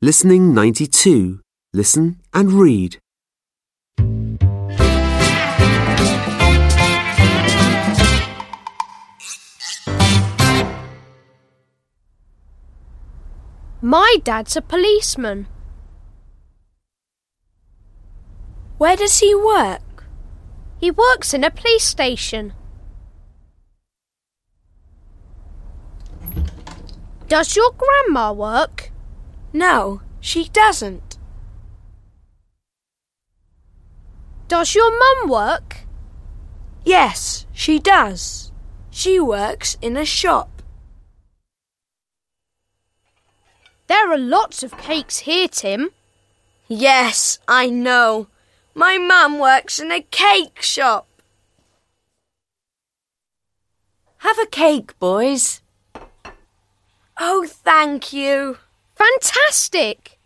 Listening 92. Listen and read. My dad's a policeman. Where does he work? He works in a police station. Does your grandma work? No, she doesn't. Does your mum work? Yes, she does. She works in a shop. There are lots of cakes here, Tim. Yes, I know. My mum works in a cake shop. Have a cake, boys. Oh, thank you. Fantastic!